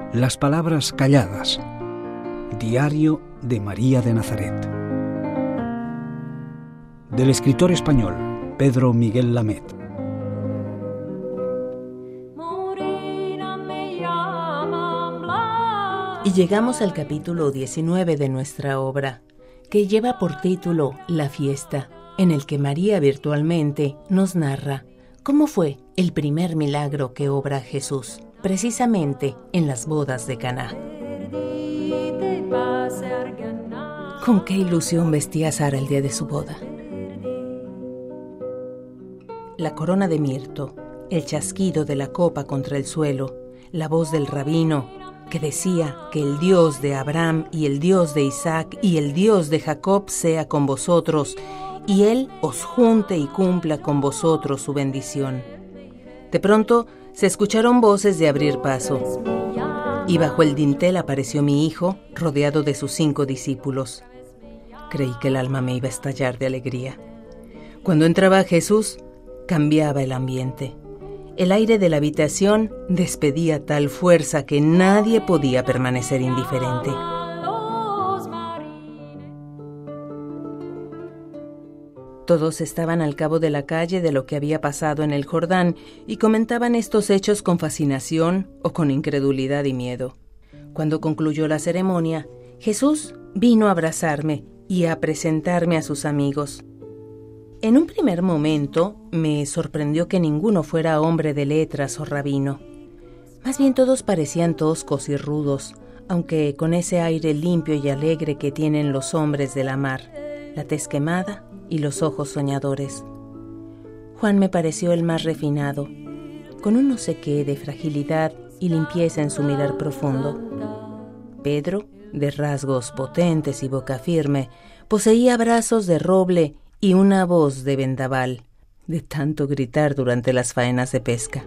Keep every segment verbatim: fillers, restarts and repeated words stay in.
Las palabras calladas. Diario de María de Nazaret. Del escritor español Pedro Miguel Lamet. Y llegamos al capítulo diecinueve de nuestra obra, que lleva por título La fiesta, en el que María virtualmente nos narra cómo fue el primer milagro que obra Jesús, precisamente en las bodas de Caná. Con qué ilusión vestía Sara el día de su boda. La corona de mirto, el chasquido de la copa contra el suelo, la voz del rabino que decía que el Dios de Abraham y el Dios de Isaac y el Dios de Jacob sea con vosotros, y Él os junte y cumpla con vosotros su bendición. De pronto se escucharon voces de abrir paso, y bajo el dintel apareció mi hijo, rodeado de sus cinco discípulos. Creí que el alma me iba a estallar de alegría. Cuando entraba Jesús, cambiaba el ambiente. El aire de la habitación despedía tal fuerza que nadie podía permanecer indiferente. Todos estaban al cabo de la calle de lo que había pasado en el Jordán y comentaban estos hechos con fascinación o con incredulidad y miedo. Cuando concluyó la ceremonia, Jesús vino a abrazarme y a presentarme a sus amigos. En un primer momento me sorprendió que ninguno fuera hombre de letras o rabino. Más bien todos parecían toscos y rudos, aunque con ese aire limpio y alegre que tienen los hombres de la mar, la tez quemada y los ojos soñadores. Juan me pareció el más refinado, con un no sé qué de fragilidad y limpieza en su mirar profundo. Pedro, de rasgos potentes y boca firme, poseía brazos de roble y una voz de vendaval, de tanto gritar durante las faenas de pesca.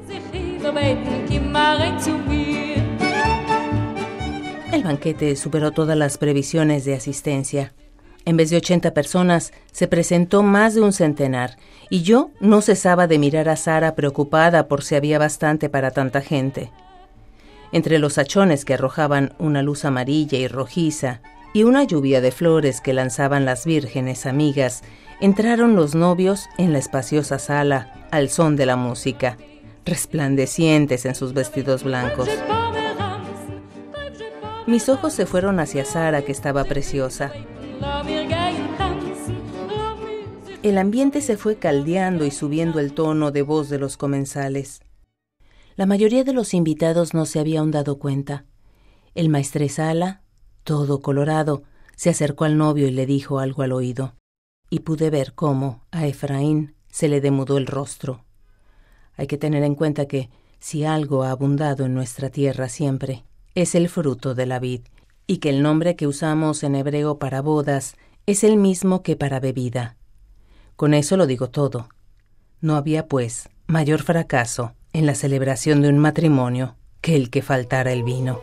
El banquete superó todas las previsiones de asistencia. En vez de ochenta personas, se presentó más de un centenar, y yo no cesaba de mirar a Sara preocupada por si había bastante para tanta gente. Entre los hachones que arrojaban una luz amarilla y rojiza, y una lluvia de flores que lanzaban las vírgenes amigas, entraron los novios en la espaciosa sala al son de la música, resplandecientes en sus vestidos blancos. Mis ojos se fueron hacia Sara, que estaba preciosa. El ambiente se fue caldeando y subiendo el tono de voz de los comensales. La mayoría de los invitados no se había aún dado cuenta. El maestresala, todo colorado, se acercó al novio y le dijo algo al oído, y pude ver cómo a Efraín se le demudó el rostro. Hay que tener en cuenta que, si algo ha abundado en nuestra tierra siempre, es el fruto de la vid, y que el nombre que usamos en hebreo para bodas es el mismo que para bebida. Con eso lo digo todo. No había, pues, mayor fracaso en la celebración de un matrimonio que el que faltara el vino.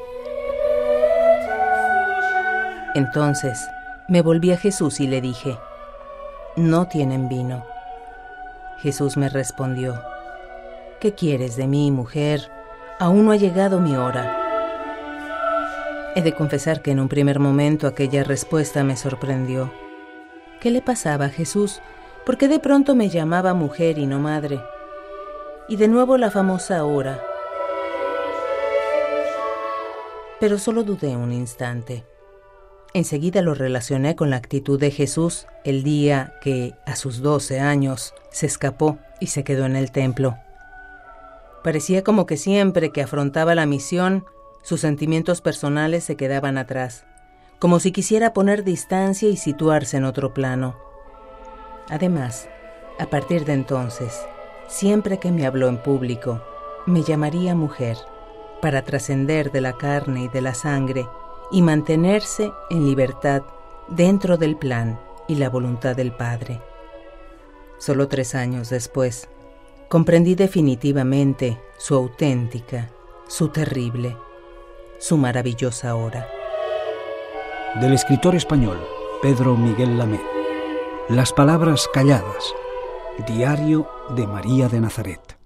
Entonces me volví a Jesús y le dije: «No tienen vino». Jesús me respondió: «¿Qué quieres de mí, mujer? Aún no ha llegado mi hora». He de confesar que en un primer momento aquella respuesta me sorprendió. ¿Qué le pasaba a Jesús? ¿Por qué de pronto me llamaba mujer y no madre? Y de nuevo la famosa hora. Pero solo dudé un instante. Enseguida lo relacioné con la actitud de Jesús el día que, a sus doce años, se escapó y se quedó en el templo. Parecía como que siempre que afrontaba la misión, sus sentimientos personales se quedaban atrás, como si quisiera poner distancia y situarse en otro plano. Además, a partir de entonces, siempre que me habló en público, me llamaría mujer, para trascender de la carne y de la sangre y mantenerse en libertad dentro del plan y la voluntad del Padre. Solo tres años después, comprendí definitivamente su auténtica, su terrible, su maravillosa hora. Del escritor español Pedro Miguel Lamet. Las palabras calladas. Diario de María de Nazaret.